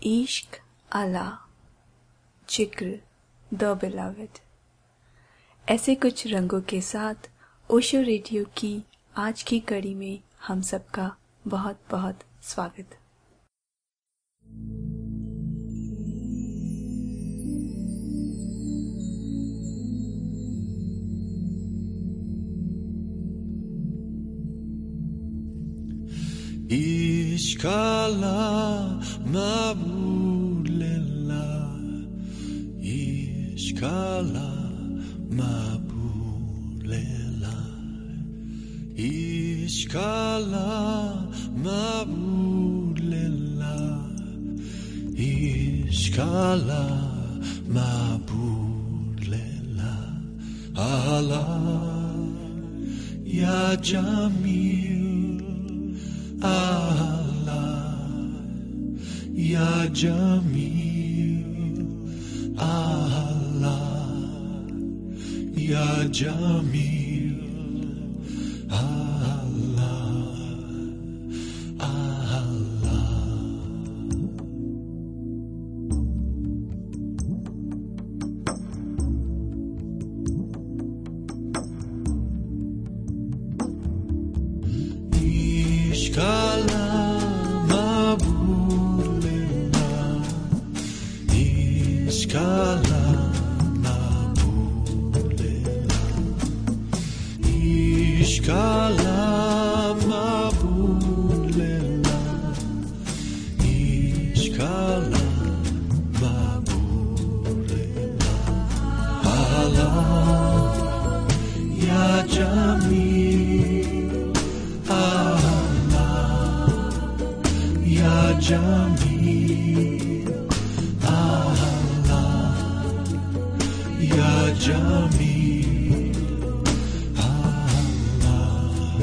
इश्क अला जिक्र द बिलवड। ऐसे कुछ रंगों के साथ ओशो रेडियो की आज की कड़ी में हम सबका बहुत बहुत स्वागत। इश्क अला मबूद लिल्लाह, इश्क अला मबूद लिल्लाह, इश्क अला मबूद लिल्लाह, इश्क अला मबूद लिल्लाह। अल्लाह या Jameel Allah ya Jamil, Allah ya Jamil, Allah Allah। इश्क अला मबूद लिल्लाह, इश्क अला मबूद लिल्लाह, इश्क अला मबूद लिल्लाह, इश्क अला मबूद लिल्लाह। अल्लाह या Jameel, ya Jamil, Allah ya Jamil, Allah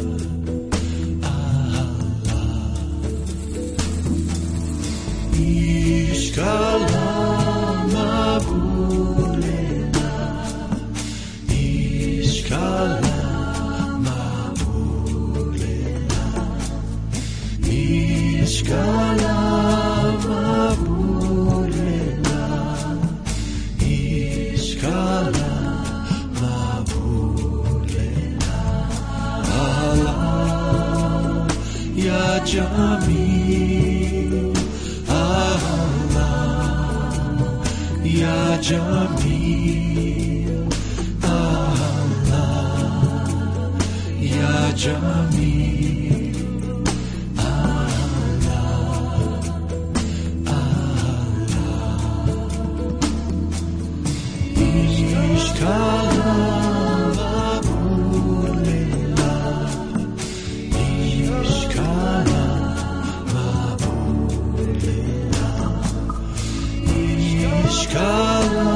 Allah। इश्क अला मबूद लिल्लाह, इश्क अला मबूद लिल्लाह, इश्क अला मबूद लिल्लाह, इश्क अला मबूद लिल्लाह। अल्लाह या जमील, अल्लाह या जमील, अल्लाह या जमील, इश्क अला मबूद लिल्लाह, इश्क अला मबूद लिल्लाह, इश्क अला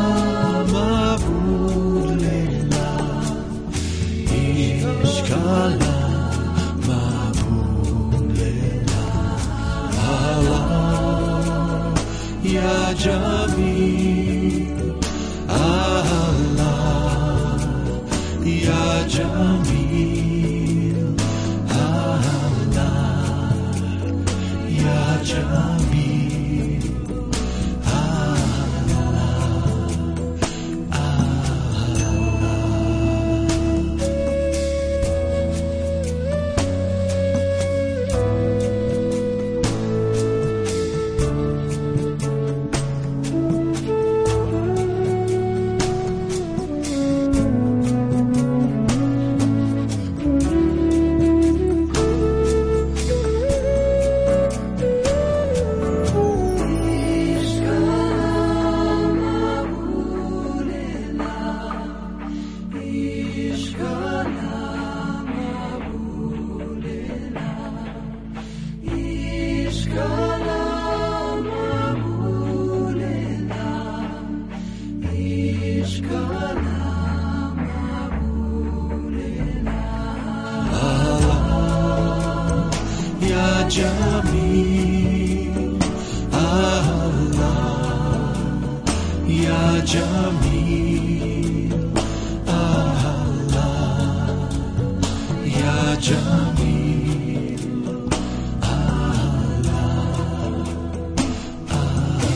मबूद लिल्लाह, इश्क अला मबूद लिल्लाह। अल्लाह या Jameel, Allah ya Jamil, Allah ya Jamil, Allah Allah। Jamil, Allah ya Jamil, Allah ya Jamil, Allah Allah।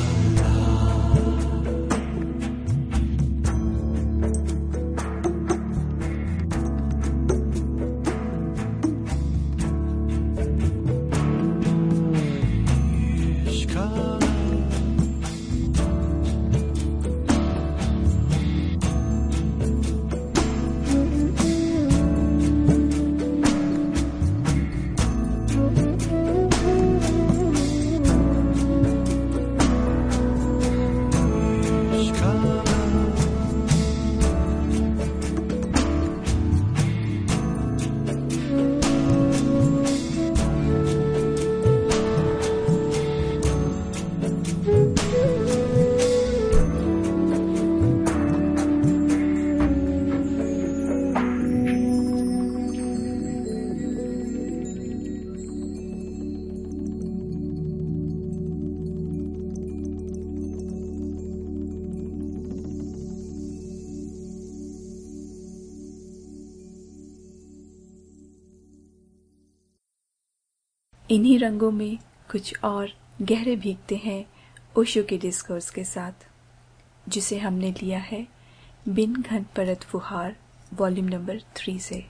इन्हीं रंगों में कुछ और गहरे भीगते हैं ओशो के डिस्कोर्स के साथ, जिसे हमने लिया है बिन घन परत फुहार वॉल्यूम नंबर 3 से।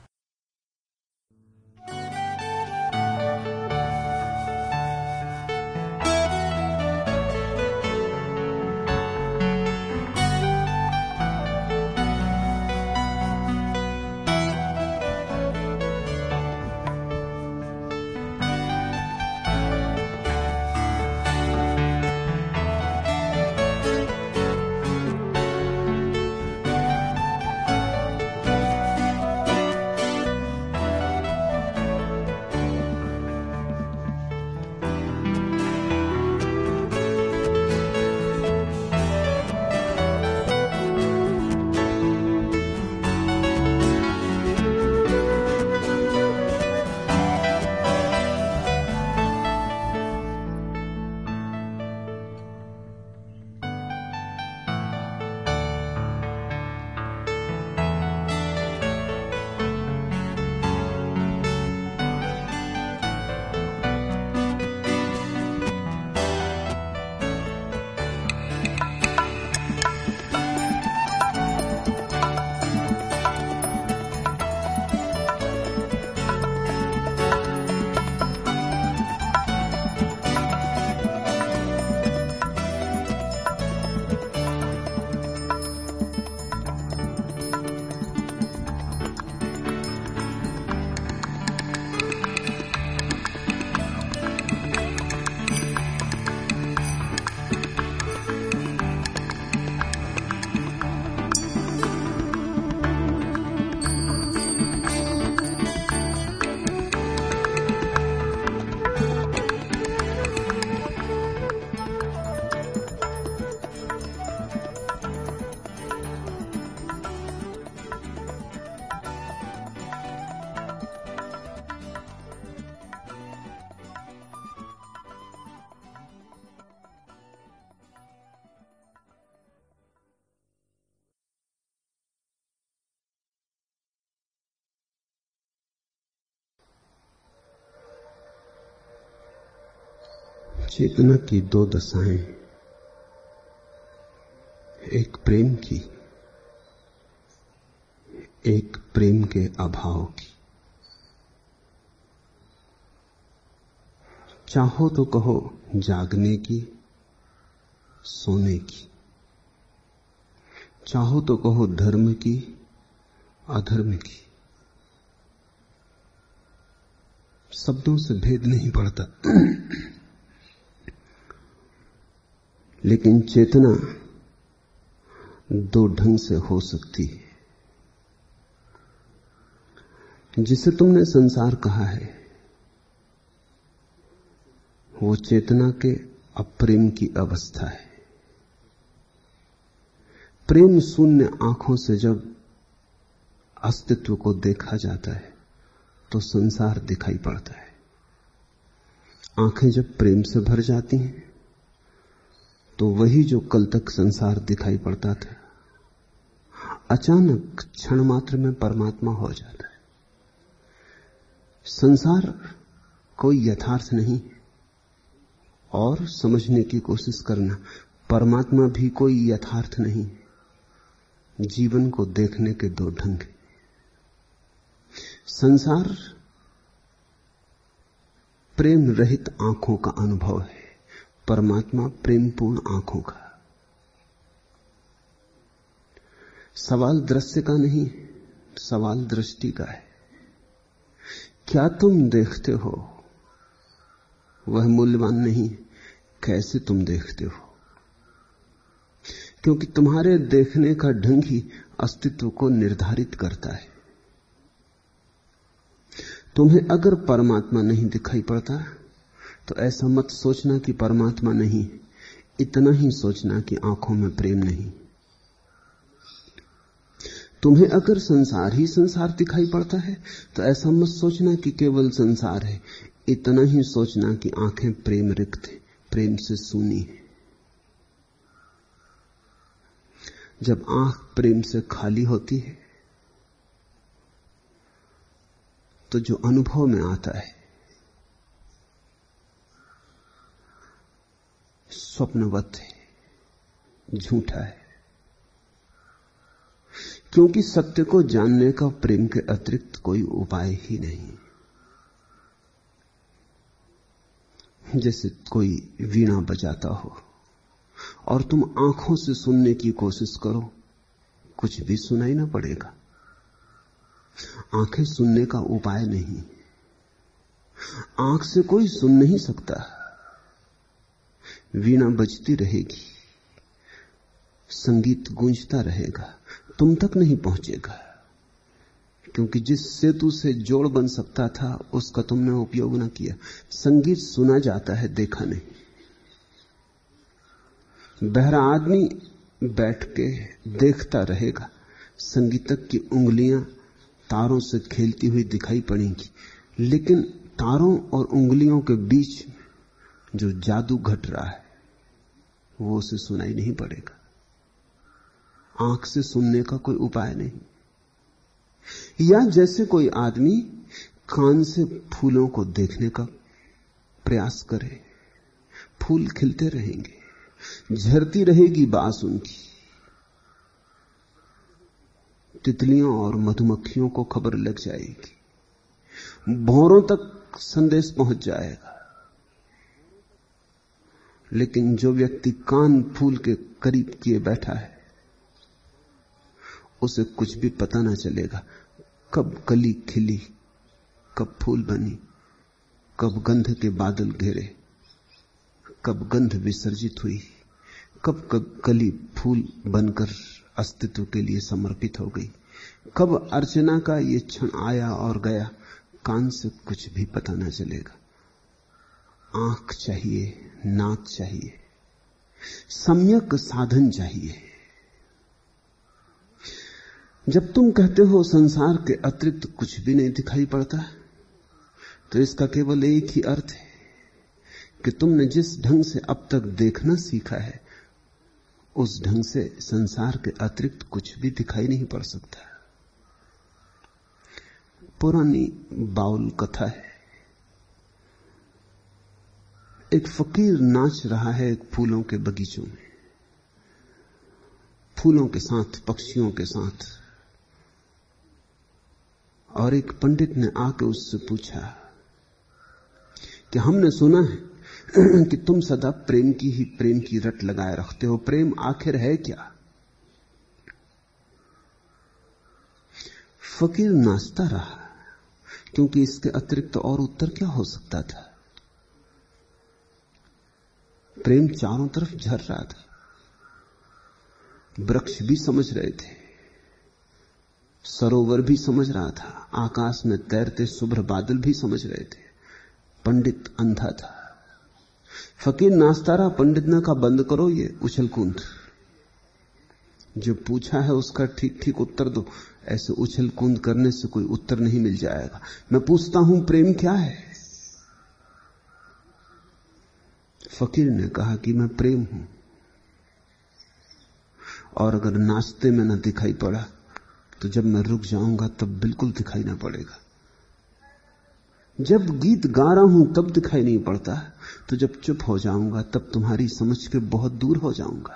चेतना की दो दशाएं, एक प्रेम की, एक प्रेम के अभाव की। चाहो तो कहो जागने की, सोने की, चाहो तो कहो धर्म की, अधर्म की। शब्दों से भेद नहीं पड़ता, लेकिन चेतना दो ढंग से हो सकती है। जिसे तुमने संसार कहा है, वो चेतना के अप्रेम की अवस्था है। प्रेम शून्य आंखों से जब अस्तित्व को देखा जाता है तो संसार दिखाई पड़ता है। आंखें जब प्रेम से भर जाती हैं तो वही जो कल तक संसार दिखाई पड़ता था, अचानक क्षण मात्र में परमात्मा हो जाता है। संसार कोई यथार्थ नहीं और समझने की कोशिश करना, परमात्मा भी कोई यथार्थ नहीं। जीवन को देखने के दो ढंग हैं। संसार प्रेम रहित आंखों का अनुभव है, परमात्मा प्रेमपूर्ण आंखों का। सवाल दृश्य का नहीं, सवाल दृष्टि का है। क्या तुम देखते हो वह मूल्यवान नहीं, कैसे तुम देखते हो, क्योंकि तुम्हारे देखने का ढंग ही अस्तित्व को निर्धारित करता है। तुम्हें अगर परमात्मा नहीं दिखाई पड़ता तो ऐसा मत सोचना कि परमात्मा नहीं, इतना ही सोचना कि आंखों में प्रेम नहीं। तुम्हें अगर संसार ही संसार दिखाई पड़ता है तो ऐसा मत सोचना कि केवल संसार है, इतना ही सोचना कि आंखें प्रेम रिक्त है, प्रेम से सूनी है। जब आंख प्रेम से खाली होती है तो जो अनुभव में आता है स्वप्नवत है, झूठा है। क्योंकि सत्य को जानने का प्रेम के अतिरिक्त कोई उपाय ही नहीं। जैसे कोई वीणा बजाता हो और तुम आंखों से सुनने की कोशिश करो, कुछ भी सुनाई ना पड़ेगा। आंखें सुनने का उपाय नहीं, आंख से कोई सुन नहीं सकता। वीणा बजती रहेगी, संगीत गूंजता रहेगा, तुम तक नहीं पहुंचेगा, क्योंकि जिस सेतु से जोड़ बन सकता था उसका तुमने उपयोग न किया। संगीत सुना जाता है, देखा नहीं। बहरा आदमी बैठ के देखता रहेगा, संगीतक की उंगलियां तारों से खेलती हुई दिखाई पड़ेंगी, लेकिन तारों और उंगलियों के बीच जो जादू घट रहा है वो उसे सुनाई नहीं पड़ेगा। आंख से सुनने का कोई उपाय नहीं। या जैसे कोई आदमी कान से फूलों को देखने का प्रयास करे, फूल खिलते रहेंगे, झरती रहेगी बांस उनकी, तितलियों और मधुमक्खियों को खबर लग जाएगी, भौरों तक संदेश पहुंच जाएगा। लेकिन जो व्यक्ति कान फूल के करीब किए बैठा है उसे कुछ भी पता ना चलेगा, कब कली खिली, कब फूल बनी, कब गंध के बादल घेरे, कब गंध विसर्जित हुई, कब कली फूल बनकर अस्तित्व के लिए समर्पित हो गई, कब अर्चना का ये क्षण आया और गया, कान से कुछ भी पता ना चलेगा। आंख चाहिए, नाक चाहिए, सम्यक साधन चाहिए। जब तुम कहते हो संसार के अतिरिक्त कुछ भी नहीं दिखाई पड़ता, तो इसका केवल एक ही अर्थ है कि तुमने जिस ढंग से अब तक देखना सीखा है उस ढंग से संसार के अतिरिक्त कुछ भी दिखाई नहीं पड़ सकता। पुरानी बाउल कथा है, एक फकीर नाच रहा है एक फूलों के बगीचों में, फूलों के साथ, पक्षियों के साथ। और एक पंडित ने आके उससे पूछा कि हमने सुना है कि तुम सदा प्रेम की रट लगाए रखते हो, प्रेम आखिर है क्या? फकीर नाचता रहा, क्योंकि इसके अतिरिक्त और उत्तर क्या हो सकता था। प्रेम चारों तरफ झर रहा था, वृक्ष भी समझ रहे थे, सरोवर भी समझ रहा था, आकाश में तैरते शुभ्र बादल भी समझ रहे थे। पंडित अंधा था। फकीर नाचता रहा, पंडित ने कहा बंद करो ये उछल कूद, जो पूछा है उसका ठीक ठीक उत्तर दो, ऐसे उछल कूद करने से कोई उत्तर नहीं मिल जाएगा। मैं पूछता हूं प्रेम क्या है? फकीर ने कहा कि मैं प्रेम हूं, और अगर नाचते में न दिखाई पड़ा तो जब मैं रुक जाऊंगा तब बिल्कुल दिखाई ना पड़ेगा। जब गीत गा रहा हूं तब दिखाई नहीं पड़ता, तो जब चुप हो जाऊंगा तब तुम्हारी समझ के बहुत दूर हो जाऊंगा।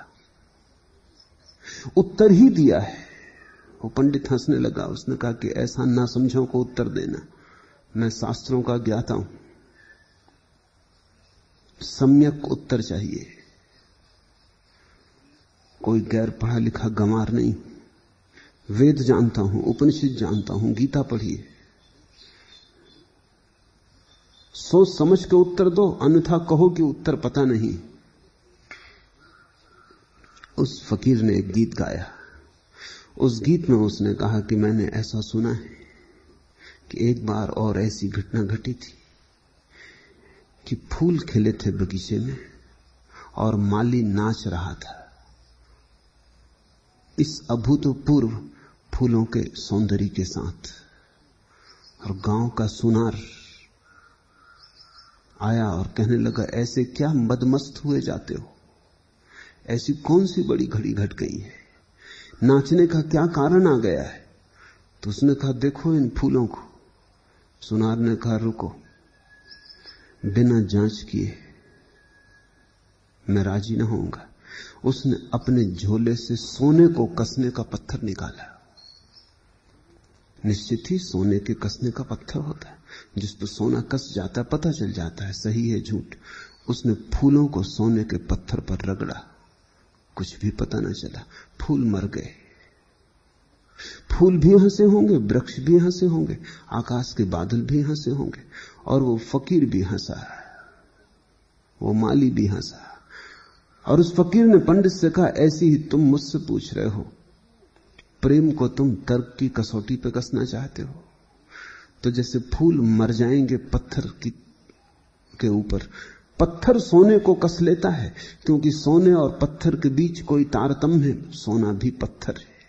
उत्तर ही दिया है। वो पंडित हंसने लगा। उसने कहा कि ऐसा ना समझो को उत्तर देना, मैं शास्त्रों का ज्ञाता हूं, सम्यक उत्तर चाहिए। कोई गैर पढ़ा लिखा गंवार नहीं, वेद जानता हूं, उपनिषद जानता हूं, गीता पढ़िए, सोच समझ के उत्तर दो, अन्यथा कहो कि उत्तर पता नहीं। उस फकीर ने एक गीत गाया। उस गीत में उसने कहा कि मैंने ऐसा सुना है कि एक बार और ऐसी घटना घटी थी कि फूल खिले थे बगीचे में और माली नाच रहा था इस अभूतपूर्व फूलों के सौंदर्य के साथ। और गांव का सुनार आया और कहने लगा, ऐसे क्या मदमस्त हुए जाते हो, ऐसी कौन सी बड़ी घड़ी घट गई है, नाचने का क्या कारण आ गया है? तो उसने कहा, देखो इन फूलों को। सुनार ने कहा, रुको, बिना जांच किए मैं राजी ना होऊंगा। उसने अपने झोले से सोने को कसने का पत्थर निकाला। निश्चित ही सोने के कसने का पत्थर होता है, जिस पर सोना कस जाता है, पता चल जाता है सही है झूठ। उसने फूलों को सोने के पत्थर पर रगड़ा, कुछ भी पता न चला। फूल मर गए। फूल भी यहां से होंगे, वृक्ष भी यहां से होंगे, आकाश के बादल भी यहां से होंगे, और वो फकीर भी हंसा, वो माली भी हंसा। और उस फकीर ने पंडित से कहा, ऐसी ही तुम मुझसे पूछ रहे हो, प्रेम को तुम तर्क की कसौटी पे कसना चाहते हो, तो जैसे फूल मर जाएंगे पत्थर के ऊपर, पत्थर सोने को कस लेता है, क्योंकि सोने और पत्थर के बीच कोई तारतम्य है, सोना भी पत्थर है।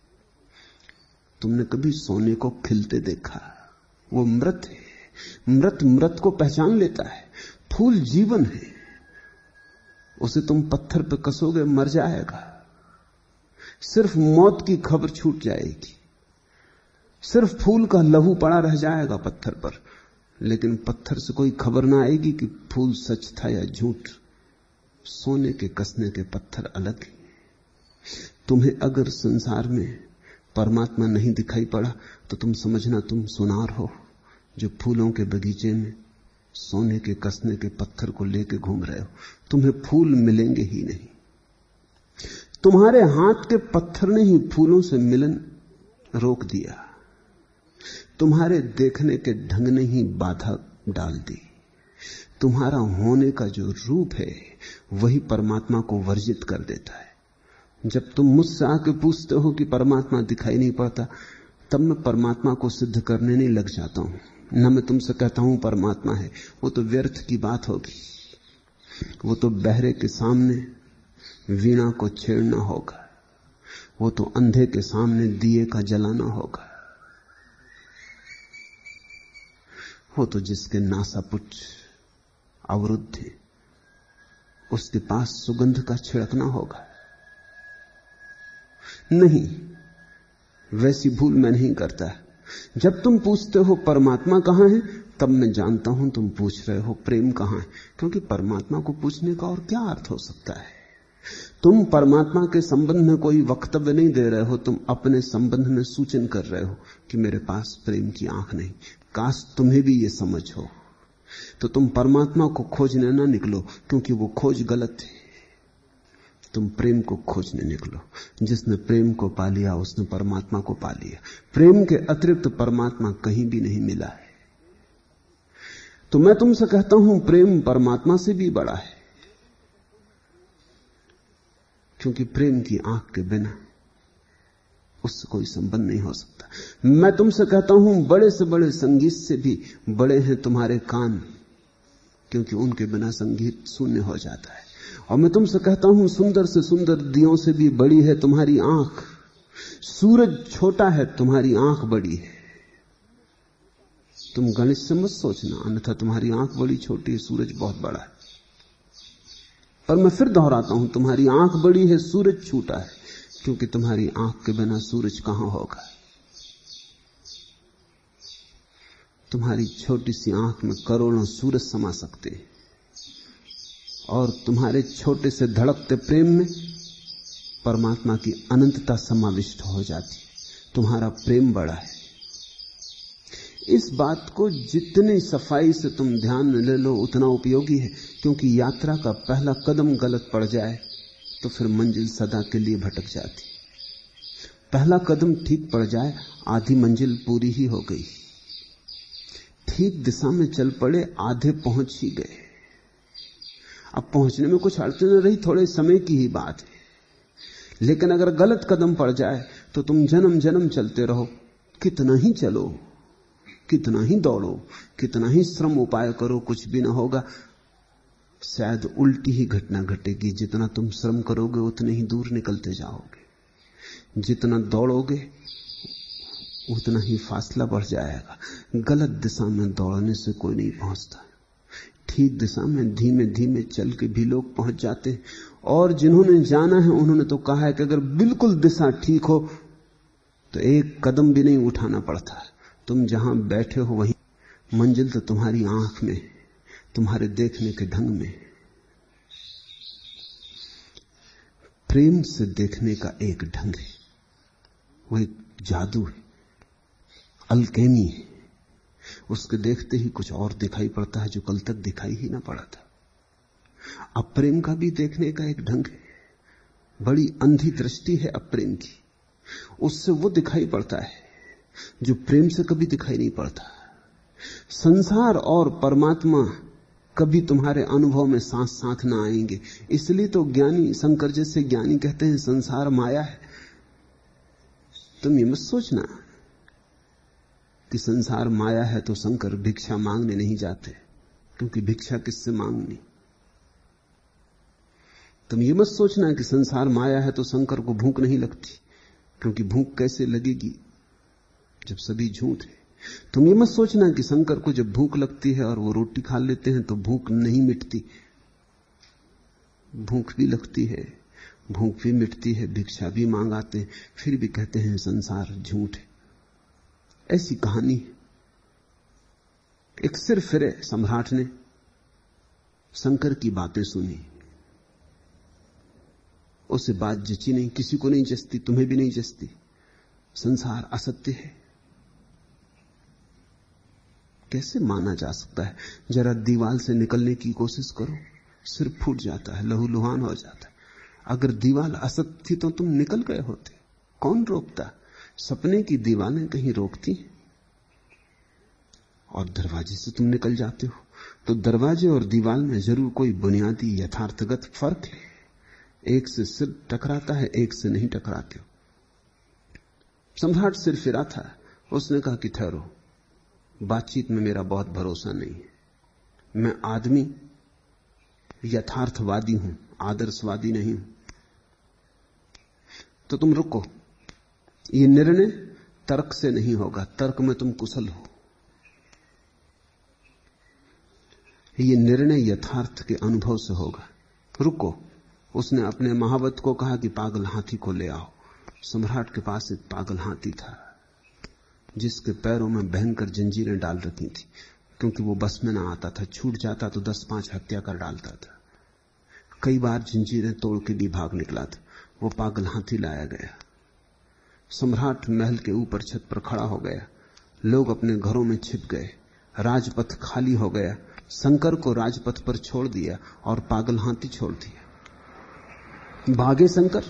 तुमने कभी सोने को खिलते देखा? वो मृत है, मृत मृत को पहचान लेता है। फूल जीवन है, उसे तुम पत्थर पे कसोगे मर जाएगा। सिर्फ मौत की खबर छूट जाएगी, सिर्फ फूल का लहू पड़ा रह जाएगा पत्थर पर, लेकिन पत्थर से कोई खबर ना आएगी कि फूल सच था या झूठ। सोने के कसने के पत्थर अलग है। तुम्हें अगर संसार में परमात्मा नहीं दिखाई पड़ा तो तुम समझना तुम सुनार हो, जो फूलों के बगीचे में सोने के कसने के पत्थर को लेके घूम रहे हो। तुम्हें फूल मिलेंगे ही नहीं। तुम्हारे हाथ के पत्थर ने ही फूलों से मिलन रोक दिया, तुम्हारे देखने के ढंग ने ही बाधा डाल दी। तुम्हारा होने का जो रूप है वही परमात्मा को वर्जित कर देता है। जब तुम मुझसे आके पूछते हो कि परमात्मा दिखाई नहीं पड़ता, तब मैं परमात्मा को सिद्ध करने नहीं लग जाता हूं। न मैं तुमसे कहता हूं परमात्मा है, वो तो व्यर्थ की बात होगी। वो तो बहरे के सामने वीणा को छेड़ना होगा, वो तो अंधे के सामने दिए का जलाना होगा, वो तो जिसके नासापुट अवरुद्ध है उसके पास सुगंध का छिड़कना होगा। नहीं, वैसी भूल मैं नहीं करता। जब तुम पूछते हो परमात्मा कहां है, तब मैं जानता हूं तुम पूछ रहे हो प्रेम कहां है, क्योंकि परमात्मा को पूछने का और क्या अर्थ हो सकता है। तुम परमात्मा के संबंध में कोई वक्तव्य नहीं दे रहे हो, तुम अपने संबंध में सूचन कर रहे हो कि मेरे पास प्रेम की आंख नहीं। काश तुम्हें भी ये समझ हो, तो तुम परमात्मा को खोजने ना निकलो, क्योंकि वो खोज गलत है। तुम प्रेम को खोजने निकलो। जिसने प्रेम को पा लिया उसने परमात्मा को पा लिया। प्रेम के अतिरिक्त परमात्मा कहीं भी नहीं मिला है। तो मैं तुमसे कहता हूं प्रेम परमात्मा से भी बड़ा है, क्योंकि प्रेम की आंख के बिना उससे कोई संबंध नहीं हो सकता। मैं तुमसे कहता हूं बड़े से बड़े संगीत से भी बड़े हैं तुम्हारे कान, क्योंकि उनके बिना संगीत शून्य हो जाता है। और मैं तुमसे कहता हूं सुंदर से सुंदर दियों से भी बड़ी है तुम्हारी आंख। सूरज छोटा है, तुम्हारी आंख बड़ी है। तुम गणित से मत सोचना, अन्यथा तुम्हारी आंख बड़ी छोटी है, सूरज बहुत बड़ा है। पर मैं फिर दोहराता हूं, तुम्हारी आंख बड़ी है, सूरज छोटा है, क्योंकि तुम्हारी आंख के बिना सूरज कहां होगा। तुम्हारी छोटी सी आंख में करोड़ों सूरज समा सकते हैं, और तुम्हारे छोटे से धड़कते प्रेम में परमात्मा की अनंतता समाविष्ट हो जाती है। तुम्हारा प्रेम बड़ा है। इस बात को जितनी सफाई से तुम ध्यान में ले लो उतना उपयोगी है, क्योंकि यात्रा का पहला कदम गलत पड़ जाए तो फिर मंजिल सदा के लिए भटक जाती। पहला कदम ठीक पड़ जाए, आधी मंजिल पूरी ही हो गई। ठीक दिशा में चल पड़े, आधे पहुंच ही गए। अब पहुंचने में कुछ अड़चन न रही, थोड़े समय की ही बात है। लेकिन अगर गलत कदम पड़ जाए तो तुम जन्म जन्म चलते रहो। कितना ही चलो, कितना ही दौड़ो, कितना ही श्रम उपाय करो, कुछ भी ना होगा। शायद उल्टी ही घटना घटेगी। जितना तुम श्रम करोगे उतने ही दूर निकलते जाओगे। जितना दौड़ोगे उतना ही फासला बढ़ जाएगा। गलत दिशा में दौड़ने से कोई नहीं पहुंचता। ठीक दिशा में धीमे धीमे चल के भी लोग पहुंच जाते हैं। और जिन्होंने जाना है उन्होंने तो कहा है कि अगर बिल्कुल दिशा ठीक हो तो एक कदम भी नहीं उठाना पड़ता। तुम जहां बैठे हो वहीं मंजिल तो तुम्हारी आंख में, तुम्हारे देखने के ढंग में। प्रेम से देखने का एक ढंग है, वो एक जादू है, अल्केमी है। उसके देखते ही कुछ और दिखाई पड़ता है जो कल तक दिखाई ही ना पड़ा था। अब प्रेम का भी देखने का एक ढंग है, बड़ी अंधी दृष्टि है अब प्रेम की। उससे वो दिखाई पड़ता है जो प्रेम से कभी दिखाई नहीं पड़ता। संसार और परमात्मा कभी तुम्हारे अनुभव में साथ साथ ना आएंगे। इसलिए तो ज्ञानी, शंकर जैसे ज्ञानी कहते हैं संसार माया है। तुम ये मत सोचना कि संसार माया है तो शंकर भिक्षा मांगने नहीं जाते, क्योंकि भिक्षा किससे मांगनी। तुम ये मत सोचना कि संसार माया है तो शंकर को भूख नहीं लगती, क्योंकि भूख कैसे लगेगी जब सभी झूठ है। तुम ये मत सोचना कि शंकर को जब भूख लगती है और वो रोटी खा लेते हैं तो भूख नहीं मिटती। भूख भी लगती है, भूख भी मिटती है, भिक्षा भी मांग आते हैं, फिर भी कहते हैं संसार झूठ है। ऐसी कहानी एक सिर फिरे सम्राट ने शंकर की बातें सुनी, उसे बात जची नहीं, किसी को नहीं जचती, तुम्हें भी नहीं जचती। संसार असत्य है, कैसे माना जा सकता है? जरा दीवार से निकलने की कोशिश करो, सिर फूट जाता है, लहूलुहान हो जाता है। अगर दीवार असत्य थी तो तुम निकल गए होते, कौन रोकता? सपने की दीवारें कहीं रोकती और दरवाजे से तुम निकल जाते हो। तो दरवाजे और दीवार में जरूर कोई बुनियादी यथार्थगत फर्क है। एक से सिर टकराता है, एक से नहीं टकराते हो। सम्राट सिर फिरा था, उसने कहा कि ठहरो, बातचीत में मेरा बहुत भरोसा नहीं है। मैं आदमी यथार्थवादी हूं, आदर्शवादी नहीं हूं। तो तुम रुको, ये निर्णय तर्क से नहीं होगा, तर्क में तुम कुशल हो। ये निर्णय यथार्थ के अनुभव से होगा। रुको। उसने अपने महावत को कहा कि पागल हाथी को ले आओ। सम्राट के पास एक पागल हाथी था जिसके पैरों में भयंकर जंजीरें डाल रखी थी, क्योंकि वो बस में ना आता था, छूट जाता तो 10-5 हत्या कर डालता था। कई बार जंजीरें तोड़ के भी भाग निकला था। वो पागल हाथी लाया गया। सम्राट महल के ऊपर छत पर खड़ा हो गया। लोग अपने घरों में छिप गए, राजपथ खाली हो गया। शंकर को राजपथ पर छोड़ दिया और पागल हाथी छोड़ दिया। भागे शंकर।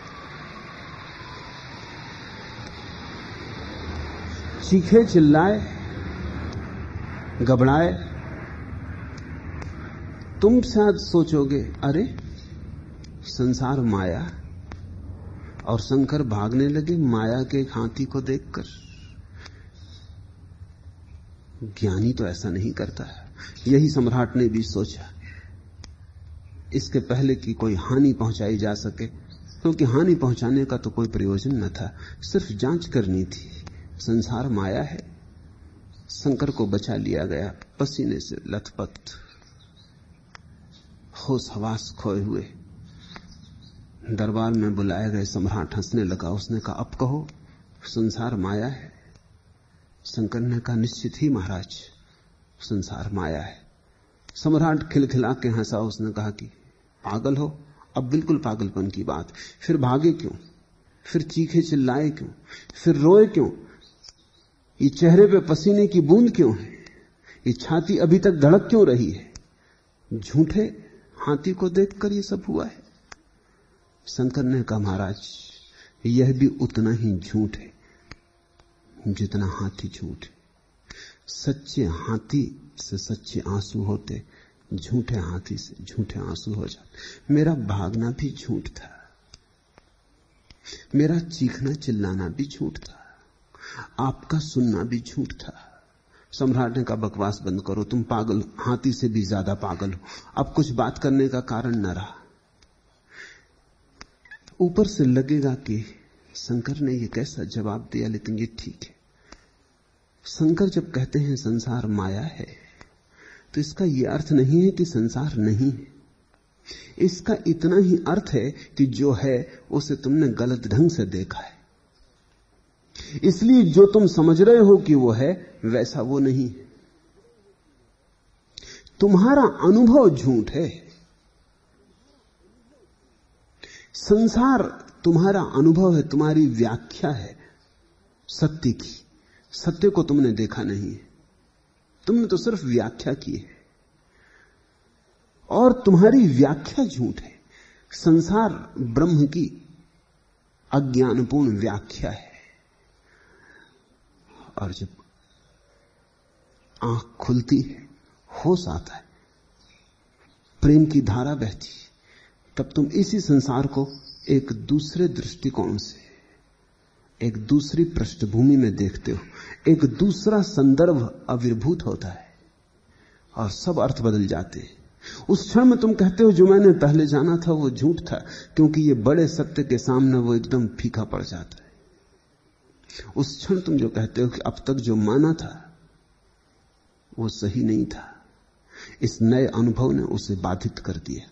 चीखे, चिल्लाए, घबराए। तुम शायद सोचोगे, अरे संसार माया, और शंकर भागने लगे माया के एक हाथी को देखकर। ज्ञानी तो ऐसा नहीं करता है। यही सम्राट ने भी सोचा। इसके पहले कि कोई हानि पहुंचाई जा सके, क्योंकि हानि पहुंचाने का तो कोई प्रयोजन न था, सिर्फ जांच करनी थी। संसार माया है। शंकर को बचा लिया गया, पसीने से लथपथ, होश हवास खोए हुए। दरबार में बुलाए गए सम्राट हंसने लगा। उसने कहा, अब कहो संसार माया है? शंकर ने कहा, निश्चित ही महाराज, संसार माया है। सम्राट खिलखिला के हंसा। उसने कहा कि पागल हो? अब बिल्कुल पागलपन की बात। फिर भागे क्यों? फिर चीखे चिल्लाए क्यों? फिर रोए क्यों? ये चेहरे पे पसीने की बूंद क्यों है? ये छाती अभी तक धड़क क्यों रही है? झूठे हाथी को देखकर ये सब हुआ है। शंकर ने कहा, महाराज, यह भी उतना ही झूठ है जितना हाथी झूठ है। सच्चे हाथी से सच्चे आंसू होते, झूठे हाथी से झूठे आंसू हो जाते। मेरा भागना भी झूठ था, मेरा चीखना चिल्लाना भी झूठ था, आपका सुनना भी झूठ था। सम्राट ने कहा, बकवास बंद करो, तुम पागल, हाथी से भी ज्यादा पागल हो। अब कुछ बात करने का कारण न रहा। ऊपर से लगेगा कि शंकर ने यह कैसा जवाब दिया, लेकिन ये ठीक है। शंकर जब कहते हैं संसार माया है, तो इसका यह अर्थ नहीं है कि संसार नहीं है। इसका इतना ही अर्थ है कि जो है उसे तुमने गलत ढंग से देखा है। इसलिए जो तुम समझ रहे हो कि वो है, वैसा वो नहीं है। तुम्हारा अनुभव झूठ है। संसार तुम्हारा अनुभव है, तुम्हारी व्याख्या है सत्य की। सत्य को तुमने देखा नहीं है, तुमने तो सिर्फ व्याख्या की है, और तुम्हारी व्याख्या झूठ है। संसार ब्रह्म की अज्ञानपूर्ण व्याख्या है। और जब आंख खुलती है, होश आता है, प्रेम की धारा बहती है, तब तुम इसी संसार को एक दूसरे दृष्टिकोण से, एक दूसरी पृष्ठभूमि में देखते हो। एक दूसरा संदर्भ आविर्भूत होता है और सब अर्थ बदल जाते हैं। उस क्षण में तुम कहते हो जो मैंने पहले जाना था वो झूठ था, क्योंकि ये बड़े सत्य के सामने वो एकदम फीका पड़ जाता है। उस क्षण तुम जो कहते हो कि अब तक जो माना था वो सही नहीं था, इस नए अनुभव ने उसे बाधित कर दिया।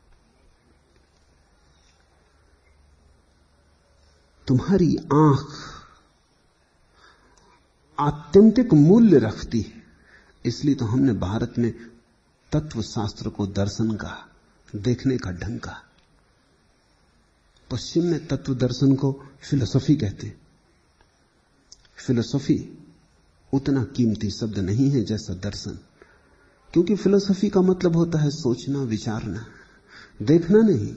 तुम्हारी आंख आत्यंतिक मूल्य रखती है, इसलिए तो हमने भारत में तत्व शास्त्र को दर्शन कहा, देखने का ढंग कहा। पश्चिम में तत्व दर्शन को फिलोसॉफी कहते हैं। फिलोसॉफी उतना कीमती शब्द नहीं है जैसा दर्शन, क्योंकि फिलोसॉफी का मतलब होता है सोचना, विचारना, देखना नहीं।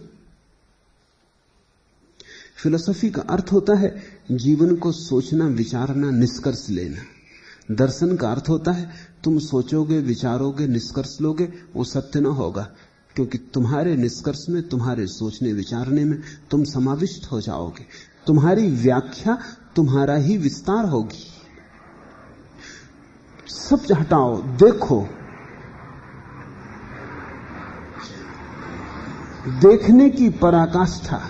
फिलोसॉफी का अर्थ होता है जीवन को सोचना, विचारना, निष्कर्ष लेना। दर्शन का अर्थ होता है तुम सोचोगे, विचारोगे, निष्कर्ष लोगे, वो सत्य न होगा, क्योंकि तुम्हारे निष्कर्ष में, तुम्हारे सोचने विचारने में तुम समाविष्ट हो जाओगे। तुम्हारी व्याख्या तुम्हारा ही विस्तार होगी। सब हटाओ, देखो। देखने की पराकाष्ठा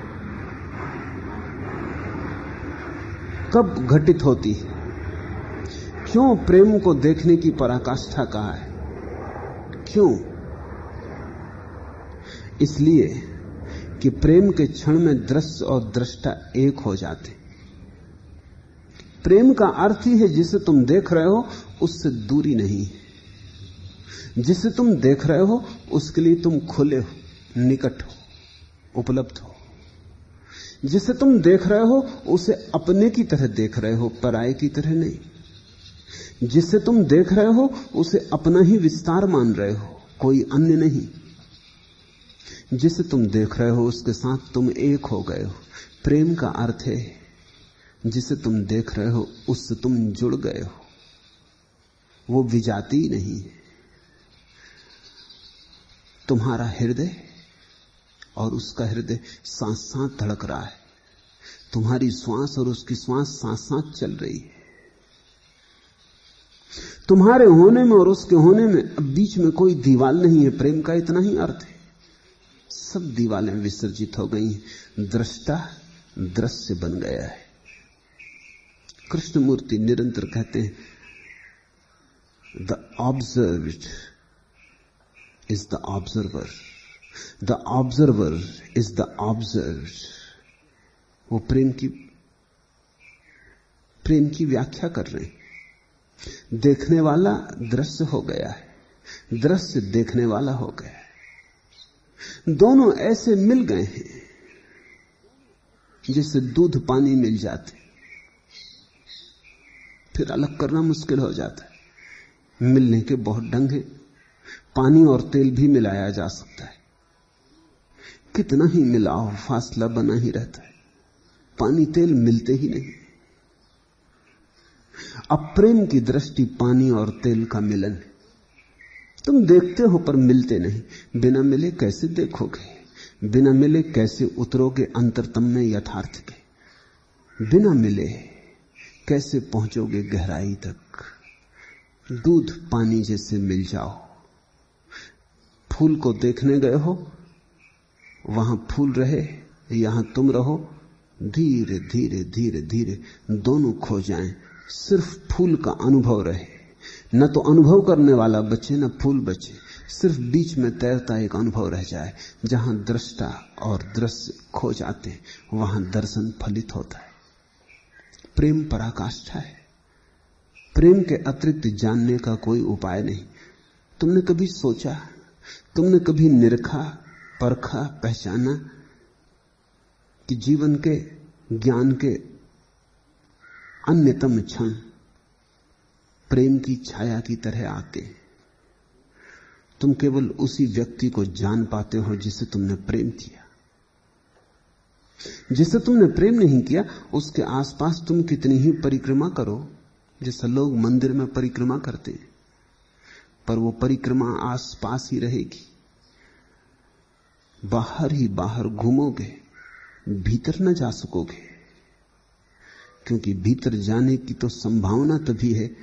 कब घटित होती है? क्यों प्रेम को देखने की पराकाष्ठा कहा है? क्यों? इसलिए कि प्रेम के क्षण में दृश्य और दृष्टा एक हो जाते। प्रेम का अर्थ ही है जिसे तुम देख रहे हो उससे दूरी नहीं है। जिसे तुम देख रहे हो उसके लिए तुम खुले हो, निकट हो, उपलब्ध हो। जिसे तुम देख रहे हो उसे अपने की तरह देख रहे हो, पराये की तरह नहीं। जिसे तुम देख रहे हो उसे अपना ही विस्तार मान रहे हो, कोई अन्य नहीं। जिसे तुम देख रहे हो उसके साथ तुम एक हो गए हो। प्रेम का अर्थ है जिसे तुम देख रहे हो उससे तुम जुड़ गए हो, वो विजाती नहीं है। तुम्हारा हृदय और उसका हृदय साथ साथ धड़क रहा है। तुम्हारी श्वास और उसकी श्वास साथ साथ चल रही है। तुम्हारे होने में और उसके होने में अब बीच में कोई दीवार नहीं है। प्रेम का इतना ही अर्थ है। सब दीवारें विसर्जित हो गई। दृष्टा दृश्य बन गया है। कृष्णमूर्ति निरंतर कहते हैं, the observed is the observer, the observer is the observed. वो प्रेम की व्याख्या कर रहे हैं। देखने वाला दृश्य हो गया है, दृश्य देखने वाला हो गया है। दोनों ऐसे मिल गए हैं जैसे दूध पानी मिल जाते, फिर अलग करना मुश्किल हो जाता है। मिलने के बहुत ढंग हैं। पानी और तेल भी मिलाया जा सकता है, कितना ही मिलाओ फासला बना ही रहता है। पानी तेल मिलते ही नहीं। अब प्रेम की दृष्टि पानी और तेल का मिलन है। तुम देखते हो पर मिलते नहीं। बिना मिले कैसे देखोगे? बिना मिले कैसे उतरोगे अंतरतम में यथार्थ के? बिना मिले कैसे पहुंचोगे गहराई तक? दूध पानी जैसे मिल जाओ। फूल को देखने गए हो, वहां फूल रहे, यहां तुम रहो, धीरे धीरे धीरे धीरे दोनों खो जाएं, सिर्फ फूल का अनुभव रहे। न तो अनुभव करने वाला बचे, न फूल बचे, सिर्फ बीच में तैरता एक अनुभव रह जाए। जहां दृष्टा और दृश्य खो जाते हैं, वहां दर्शन फलित होता है। प्रेम पराकाष्ठा है। प्रेम के अतिरिक्त जानने का कोई उपाय नहीं। तुमने कभी सोचा, तुमने कभी निरखा, परखा, पहचाना कि जीवन के ज्ञान के अन्यतम क्षण प्रेम की छाया की तरह आते हैं। तुम केवल उसी व्यक्ति को जान पाते हो जिसे तुमने प्रेम किया। जिसे तुमने प्रेम नहीं किया उसके आसपास तुम कितनी ही परिक्रमा करो, जैसे लोग मंदिर में परिक्रमा करते हैं, पर वो परिक्रमा आसपास ही रहेगी। बाहर ही बाहर घूमोगे, भीतर न जा सकोगे, क्योंकि भीतर जाने की तो संभावना तभी है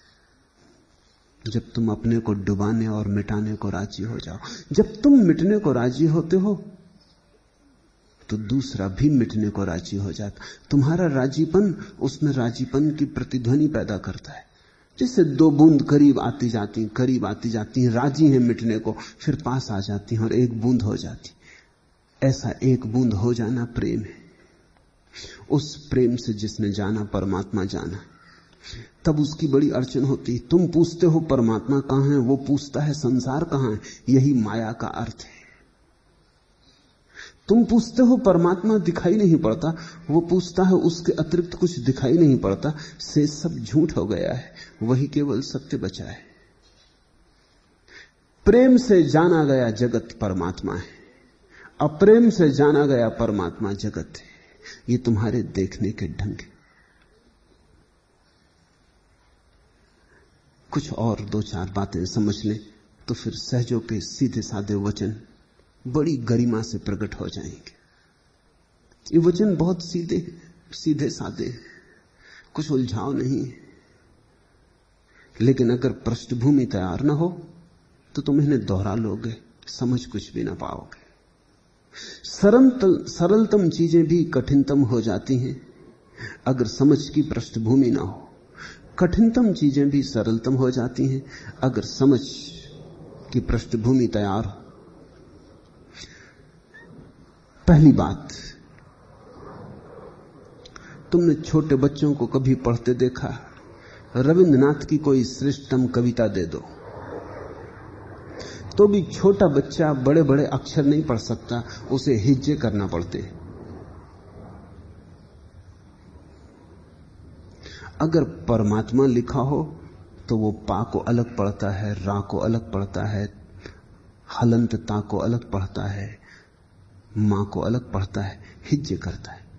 जब तुम अपने को डुबाने और मिटाने को राजी हो जाओ। जब तुम मिटने को राजी होते हो तो दूसरा भी मिटने को राजी हो जाता। तुम्हारा राजीपन उसमें राजीपन की प्रतिध्वनि पैदा करता है। जैसे दो बूंद करीब आती जाती, राजी हैं मिटने को, फिर पास आ जाती हैं और एक बूंद हो जाती। ऐसा एक बूंद हो जाना प्रेम है। उस प्रेम से जिसने जाना परमात्मा जाना, तब उसकी बड़ी अड़चन होती। तुम पूछते हो परमात्मा कहां है, वो पूछता है संसार कहां है। यही माया का अर्थ है। तुम पूछते हो परमात्मा दिखाई नहीं पड़ता, वो पूछता है उसके अतिरिक्त कुछ दिखाई नहीं पड़ता। से सब झूठ हो गया है, वही केवल सत्य बचा है। प्रेम से जाना गया जगत परमात्मा है, अप्रेम से जाना गया परमात्मा जगत है। ये तुम्हारे देखने के ढंग है। कुछ और दो चार बातें समझ लें तो फिर सहजों के सीधे साधे वचन बड़ी गरिमा से प्रकट हो जाएंगे। ये वचन बहुत सीधे साधे, कुछ उलझाव नहीं है। लेकिन अगर पृष्ठभूमि तैयार ना हो तो तुम इन्हें दोहरा लोगे, समझ कुछ भी ना पाओगे। सरलतम चीजें भी कठिनतम हो जाती हैं अगर समझ की पृष्ठभूमि ना हो। कठिनतम चीजें भी सरलतम हो जाती हैं अगर समझ की पृष्ठभूमि तैयार हो। पहली बात, तुमने छोटे बच्चों को कभी पढ़ते देखा? रविंद्रनाथ की कोई श्रेष्ठतम कविता दे दो तो भी छोटा बच्चा बड़े बड़े अक्षर नहीं पढ़ सकता, उसे हिज्जे करना पड़ते। अगर परमात्मा लिखा हो तो वो पा को अलग पढ़ता है, रा को अलग पढ़ता है, हलंत ता को अलग पढ़ता है, मां को अलग पढ़ता है, हिज्जे करता है।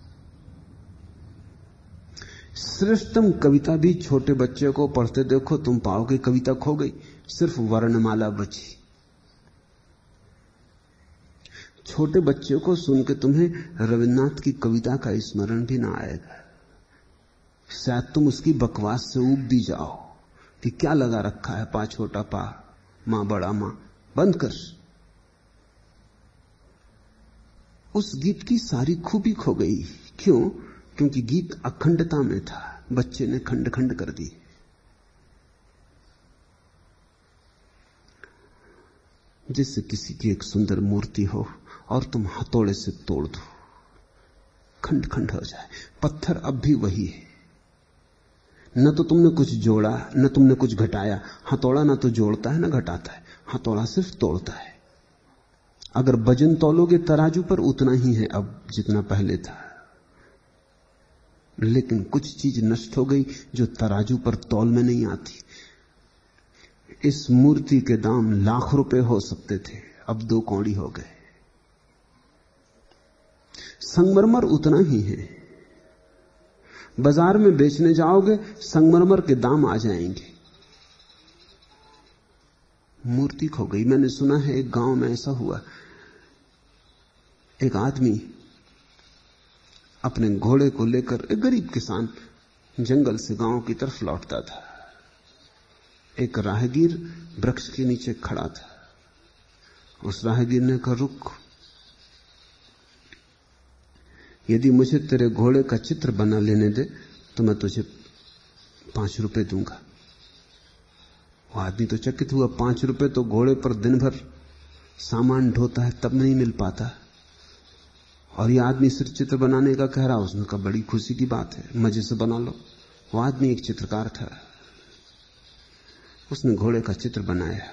श्रेष्ठतम कविता भी छोटे बच्चे को पढ़ते देखो, तुम पाओगे कविता खो गई, सिर्फ वर्णमाला बची। छोटे बच्चे को सुन के तुम्हें रविन्द्रनाथ की कविता का स्मरण भी ना आएगा। शायद तुम उसकी बकवास से ऊब भी जाओ कि क्या लगा रखा है, पा छोटा पा, मां बड़ा मां, बंद कर। उस गीत की सारी खूबी खो गई। क्यों? क्योंकि गीत अखंडता में था, बच्चे ने खंड खंड कर दी। जैसे किसी की एक सुंदर मूर्ति हो और तुम हथौड़े से तोड़ दो, खंड खंड हो जाए। पत्थर अब भी वही है, न तो तुमने कुछ जोड़ा न तुमने कुछ घटाया। हथौड़ा ना तो जोड़ता है ना घटाता है, हथौड़ा सिर्फ तोड़ता है। अगर वजन तौलोगे तराजू पर उतना ही है अब जितना पहले था, लेकिन कुछ चीज नष्ट हो गई जो तराजू पर तौल में नहीं आती। इस मूर्ति के दाम लाख रुपए हो सकते थे, अब 2 कौड़ी हो गए। संगमरमर उतना ही है, बाजार में बेचने जाओगे संगमरमर के दाम आ जाएंगे। मूर्ति खो गई। मैंने सुना है एक गांव में ऐसा हुआ, एक आदमी अपने घोड़े को लेकर, एक गरीब किसान जंगल से गांव की तरफ लौटता था। एक राहगीर वृक्ष के नीचे खड़ा था। उस राहगीर ने कहा, रुक, यदि मुझे तेरे घोड़े का चित्र बना लेने दे तो मैं तुझे 5 रुपए दूंगा। वो आदमी तो चकित हुआ, 5 रुपए तो घोड़े पर दिन भर सामान ढोता है तब नहीं मिल पाता, और ये आदमी सिर्फ चित्र बनाने का कह रहा। उसने कहा, बड़ी खुशी की बात है, मजे से बना लो। वो आदमी एक चित्रकार था, उसने घोड़े का चित्र बनाया,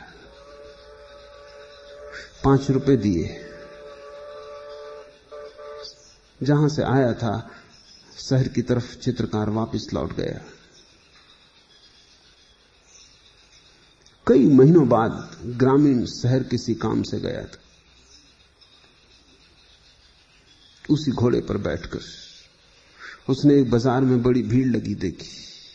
5 रुपए दिए। जहां से आया था शहर की तरफ चित्रकार वापस लौट गया। कई महीनों बाद ग्रामीण शहर किसी काम से गया था। उसी घोड़े पर बैठकर उसने एक बाजार में बड़ी भीड़ लगी देखी।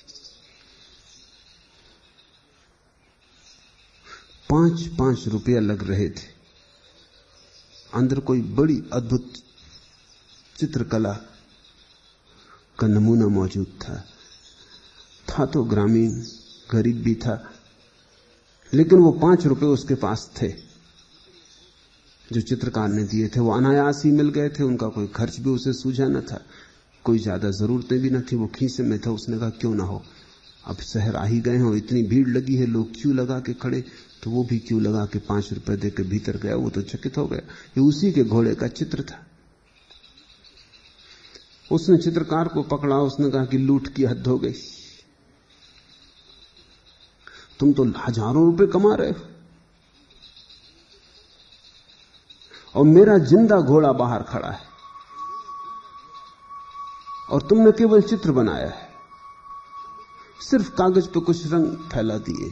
5-5 रुपया लग रहे थे। अंदर कोई बड़ी अद्भुत चित्रकला का नमूना मौजूद था तो ग्रामीण, गरीब भी था, लेकिन वो 5 रुपए उसके पास थे जो चित्रकार ने दिए थे। वो अनायास ही मिल गए थे, उनका कोई खर्च भी उसे सूझा न था, कोई ज्यादा जरूरतें भी न थी, वो खीसे में था। उसने कहा क्यों ना हो, अब शहर आ ही गए हैं और इतनी भीड़ लगी है, लोग क्यों लगा के खड़े, तो वो भी क्यों लगा के 5 रुपए देकर भीतर गया। वो तो चकित हो गया, ये उसी के घोड़े का चित्र था। उसने चित्रकार को पकड़ा, उसने कहा कि लूट की हद हो गई, तुम तो हजारों रुपए कमा रहे हो और मेरा जिंदा घोड़ा बाहर खड़ा है और तुमने केवल चित्र बनाया है, सिर्फ कागज पे कुछ रंग फैला दिए।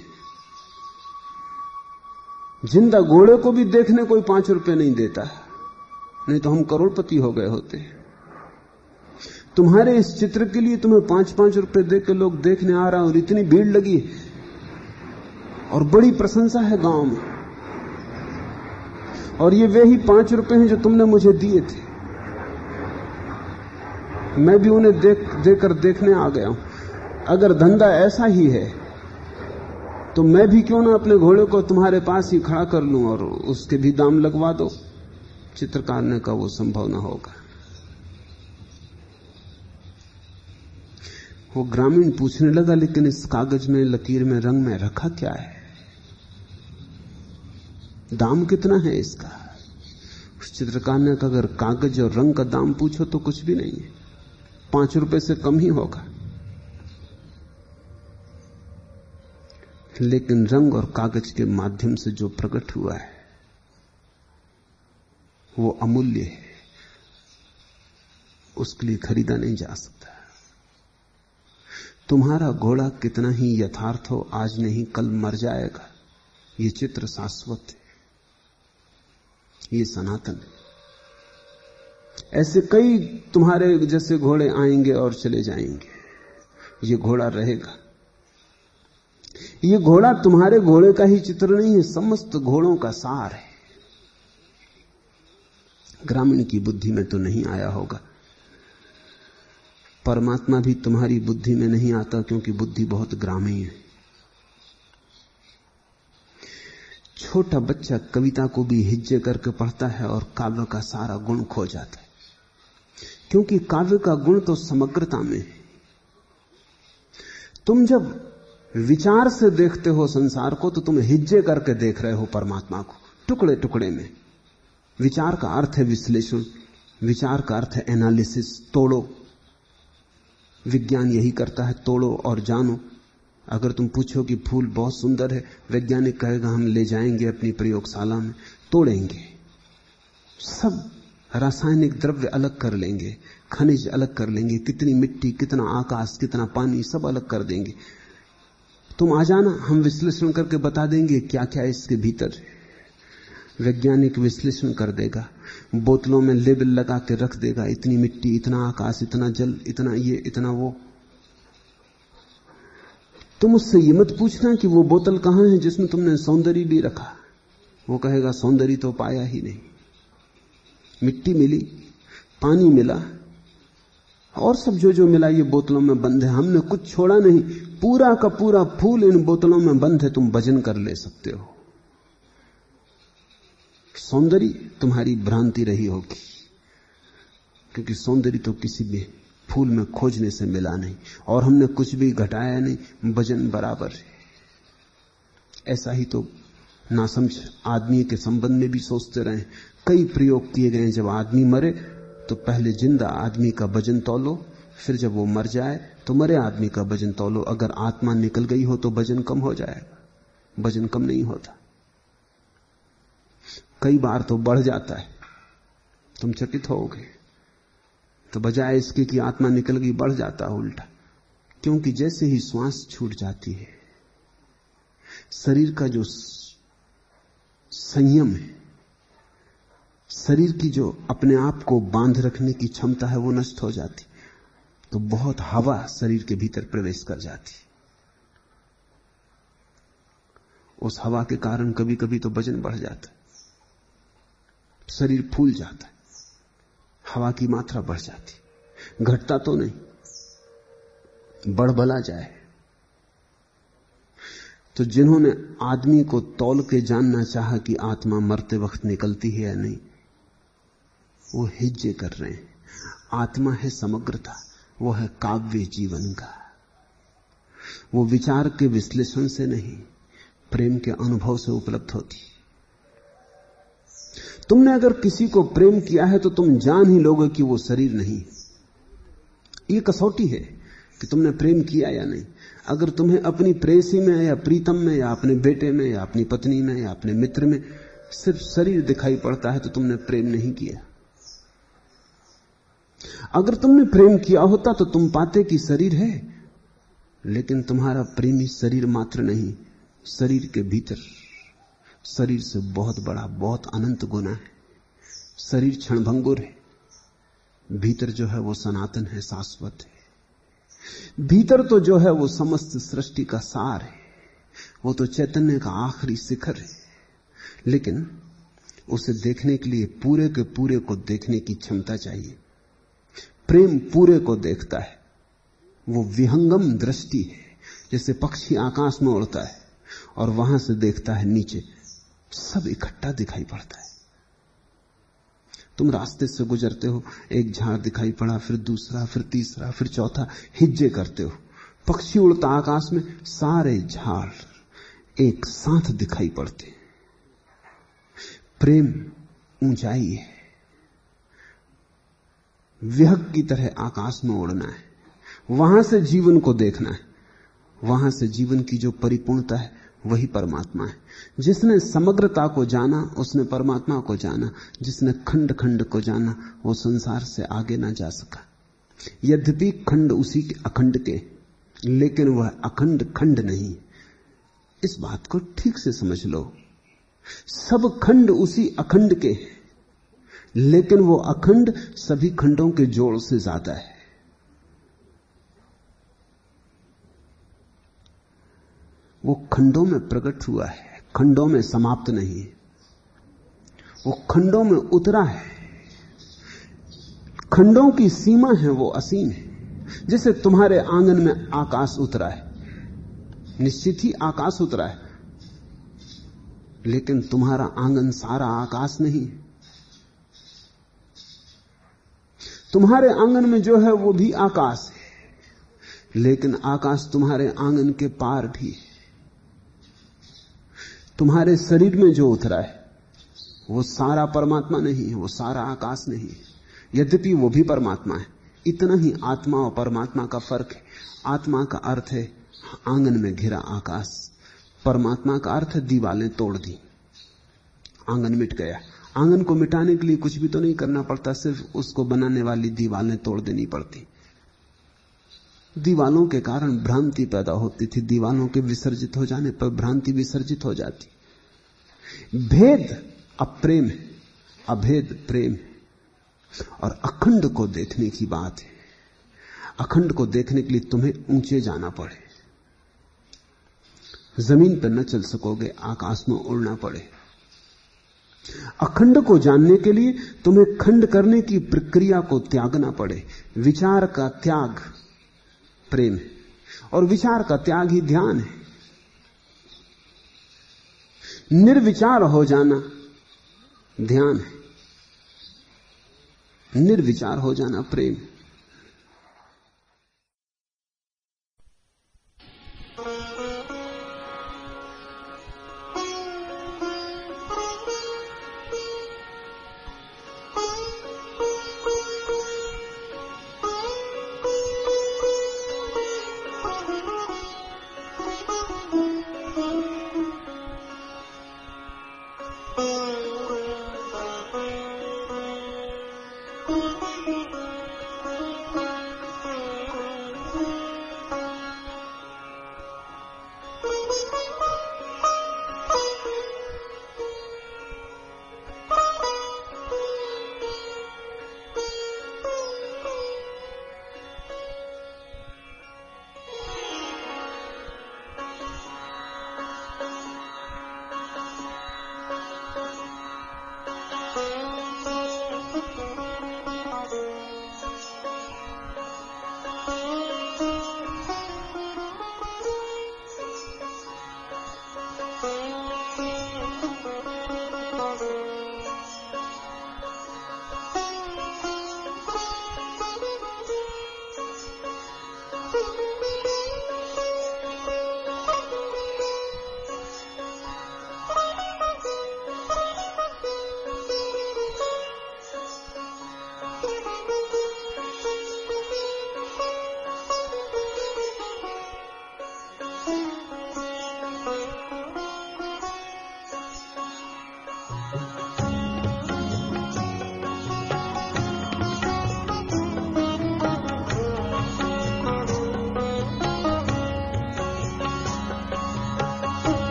जिंदा घोड़े को भी देखने कोई 5 रुपए नहीं देता, नहीं तो हम करोड़पति हो गए होते। तुम्हारे इस चित्र के लिए तुम्हें 5-5 रुपए देकर लोग देखने आ रहा और इतनी भीड़ लगी और बड़ी प्रशंसा है गांव में, और ये वे ही 5 रुपए हैं जो तुमने मुझे दिए थे। मैं भी उन्हें देकर देखने आ गया हूं। अगर धंधा ऐसा ही है तो मैं भी क्यों ना अपने घोड़े को तुम्हारे पास ही खड़ा कर लूं और उसके भी दाम लगवा दो। चित्रकार ने कहा वो संभव ना होगा। वो ग्रामीण पूछने लगा, लेकिन इस कागज में, लकीर में, रंग में रखा क्या है, दाम कितना है इसका? उस चित्रकार ने कहा अगर कागज और रंग का दाम पूछो तो कुछ भी नहीं है, 5 रुपए से कम ही होगा। लेकिन रंग और कागज के माध्यम से जो प्रकट हुआ है वो अमूल्य है, उसके लिए खरीदा नहीं जा सकता। तुम्हारा घोड़ा कितना ही यथार्थ हो, आज नहीं कल मर जाएगा। ये चित्र शाश्वत है, ये सनातन है। ऐसे कई तुम्हारे जैसे घोड़े आएंगे और चले जाएंगे, ये घोड़ा रहेगा। ये घोड़ा तुम्हारे घोड़े का ही चित्र नहीं है, समस्त घोड़ों का सार है। ग्रामीण की बुद्धि में तो नहीं आया होगा, परमात्मा भी तुम्हारी बुद्धि में नहीं आता, क्योंकि बुद्धि बहुत ग्रामीण है। छोटा बच्चा कविता को भी हिज्जे करके पढ़ता है और काव्य का सारा गुण खो जाता है, क्योंकि काव्य का गुण तो समग्रता में है। तुम जब विचार से देखते हो संसार को तो तुम हिज्जे करके देख रहे हो परमात्मा को, टुकड़े टुकड़े में। विचार का अर्थ है विश्लेषण, विचार का अर्थ है एनालिसिस, तोड़ो। विज्ञान यही करता है, तोड़ो और जानो। अगर तुम पूछो कि फूल बहुत सुंदर है, वैज्ञानिक कहेगा हम ले जाएंगे अपनी प्रयोगशाला में, तोड़ेंगे, सब रासायनिक द्रव्य अलग कर लेंगे, खनिज अलग कर लेंगे, कितनी मिट्टी, कितना आकाश, कितना पानी, सब अलग कर देंगे। तुम आ जाना, हम विश्लेषण करके बता देंगे क्या क्या इसके भीतर है। वैज्ञानिक विश्लेषण कर देगा, बोतलों में लेबल लगा के रख देगा, इतनी मिट्टी, इतना आकाश, इतना जल, इतना ये, इतना वो। तुम उससे ये मत पूछना कि वो बोतल कहां है जिसमें तुमने सौंदर्य भी रखा। वो कहेगा सौंदर्य तो पाया ही नहीं, मिट्टी मिली, पानी मिला, और सब जो जो मिला ये बोतलों में बंद है, हमने कुछ छोड़ा नहीं, पूरा का पूरा फूल इन बोतलों में बंद है, तुम वजन कर ले सकते हो। सौंदर्य तुम्हारी भ्रांति रही होगी, क्योंकि सौंदर्य तो किसी भी फूल में खोजने से मिला नहीं, और हमने कुछ भी घटाया नहीं, वजन बराबर है। ऐसा ही तो नासमझ आदमी के संबंध में भी सोचते रहे। कई प्रयोग किए गए, जब आदमी मरे तो पहले जिंदा आदमी का वजन तौलो, फिर जब वो मर जाए तो मरे आदमी का वजन तौलो। अगर आत्मा निकल गई हो तो वजन कम हो जाएगा, वजन कम नहीं होता, कई बार तो बढ़ जाता है, तुम चकित होगे। तो बजाय इसके कि आत्मा निकल गई बढ़ जाता उल्टा। क्योंकि जैसे ही श्वास छूट जाती है, शरीर का जो संयम है, शरीर की जो अपने आप को बांध रखने की क्षमता है, वो नष्ट हो जाती। तो बहुत हवा शरीर के भीतर प्रवेश कर जाती। उस हवा के कारण कभी कभी तो वजन बढ़ जाता है, शरीर फूल जाता है, हवा की मात्रा बढ़ जाती। घटता तो नहीं, बढ़ भला जाए। तो जिन्होंने आदमी को तौल के जानना चाहा कि आत्मा मरते वक्त निकलती है या नहीं, वो हिज्जे कर रहे हैं। आत्मा है समग्रता, वो है काव्य जीवन का। वो विचार के विश्लेषण से नहीं, प्रेम के अनुभव से उपलब्ध होती। तुमने अगर किसी को प्रेम किया है तो तुम जान ही लोगे कि वो शरीर नहीं। ये कसौटी है कि तुमने प्रेम किया या नहीं। अगर तुम्हें अपनी प्रेयसी में या प्रीतम में या अपने बेटे में या अपनी पत्नी में या अपने मित्र में सिर्फ शरीर दिखाई पड़ता है तो तुमने प्रेम नहीं किया। अगर तुमने प्रेम किया होता तो तुम पाते कि शरीर है, लेकिन तुम्हारा प्रेमी शरीर मात्र नहीं, शरीर के भीतर, शरीर से बहुत बड़ा, बहुत अनंत गुना है। शरीर क्षणभंगुर है, भीतर जो है वो सनातन है, शाश्वत है। भीतर तो जो है वो समस्त सृष्टि का सार है, वो तो चैतन्य का आखिरी शिखर है। लेकिन उसे देखने के लिए पूरे के पूरे को देखने की क्षमता चाहिए। प्रेम पूरे को देखता है, वो विहंगम दृष्टि है। जैसे पक्षी आकाश में उड़ता है और वहां से देखता है नीचे, सब इकट्ठा दिखाई पड़ता है। तुम रास्ते से गुजरते हो, एक झाड़ दिखाई पड़ा, फिर दूसरा, फिर तीसरा, फिर चौथा, हिज्जे करते हो। पक्षी उड़ता आकाश में, सारे झाड़ एक साथ दिखाई पड़ते। प्रेम ऊंचाई है, विहग की तरह आकाश में उड़ना है, वहां से जीवन को देखना है। वहां से जीवन की जो परिपूर्णता है वही परमात्मा है। जिसने समग्रता को जाना उसने परमात्मा को जाना, जिसने खंड खंड को जाना वो संसार से आगे ना जा सका। यद्यपि खंड उसी के अखंड के, लेकिन वह अखंड खंड नहीं। इस बात को ठीक से समझ लो। सब खंड उसी अखंड के, लेकिन वो अखंड सभी खंडों के जोड़ से ज्यादा है। वो खंडों में प्रकट हुआ है, खंडों में समाप्त नहीं है। वो खंडों में उतरा है, खंडों की सीमा है वो असीम है। जैसे तुम्हारे आंगन में आकाश उतरा है, निश्चित ही आकाश उतरा है, लेकिन तुम्हारा आंगन सारा आकाश नहीं। तुम्हारे आंगन में जो है वो भी आकाश है, लेकिन आकाश तुम्हारे आंगन के पार भी है। तुम्हारे शरीर में जो उतरा है वो सारा परमात्मा नहीं है, वो सारा आकाश नहीं है, यद्यपि वो भी परमात्मा है। इतना ही आत्मा और परमात्मा का फर्क है। आत्मा का अर्थ है आंगन में घिरा आकाश, परमात्मा का अर्थ है दीवालें तोड़ दी, आंगन मिट गया। आंगन को मिटाने के लिए कुछ भी तो नहीं करना पड़ता, सिर्फ उसको बनाने वाली दीवालें तोड़ देनी पड़ती। दीवालों के कारण भ्रांति पैदा होती थी, दीवालों के विसर्जित हो जाने पर भ्रांति विसर्जित हो जाती। भेद अप्रेम है, अभेद प्रेम है। और अखंड को देखने की बात है। अखंड को देखने के लिए तुम्हें ऊंचे जाना पड़े, जमीन पर न चल सकोगे, आकाश में उड़ना पड़े। अखंड को जानने के लिए तुम्हें खंड करने की प्रक्रिया को त्यागना पड़े। विचार का त्याग प्रेम है, और विचार का त्याग ही ध्यान है। निर्विचार हो जाना ध्यान है, निर्विचार हो जाना प्रेम है।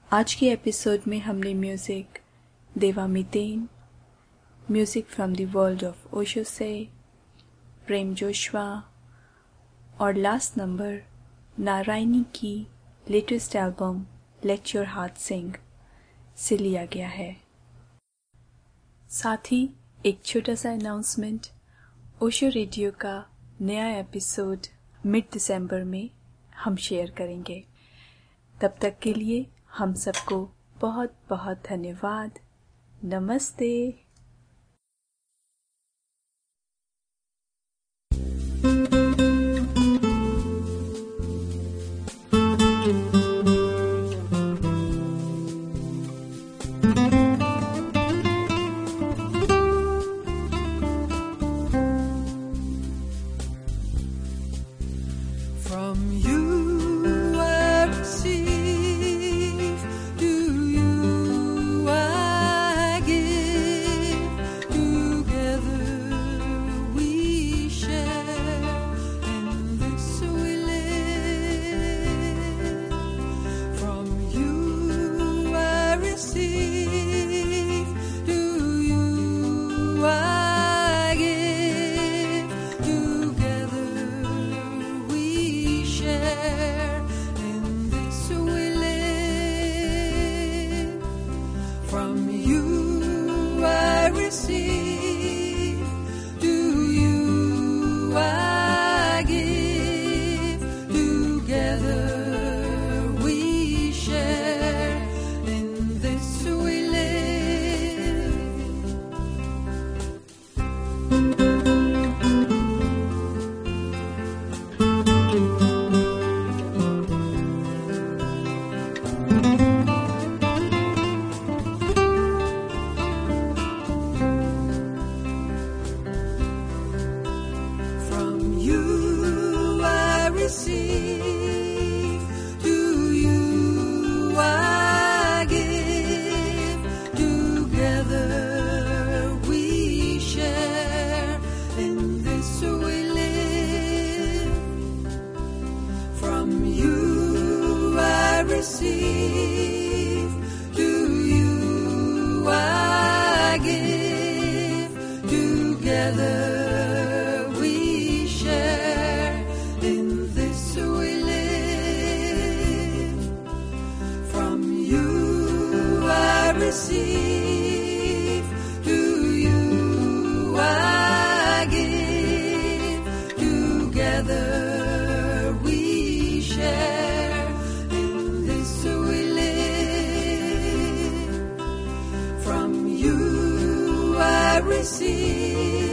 आज के एपिसोड में हमने music Deva Miten, music from the world of Osho से, प्रेम जोशवा और लास्ट नंबर नारायणी की latest album let your heart sing से लिया गया है। साथ ही एक छोटा सा अनाउंसमेंट, ओशो रेडियो का नया एपिसोड मिड दिसंबर में हम शेयर करेंगे। तब तक के लिए हम सबको बहुत बहुत धन्यवाद। नमस्ते। From you I receive, to you I give. Together we share, and this we live. From you I receive, to you I give. Together we share, in this we live. From you I receive, to you I give. Together we share, in this we live. From you I receive, to you I give. Together we share, in this we live. From you I receive, to you I give. Together we share, in this we live. From you I receive, to you I give. Together we share, in this we live. From you I receive,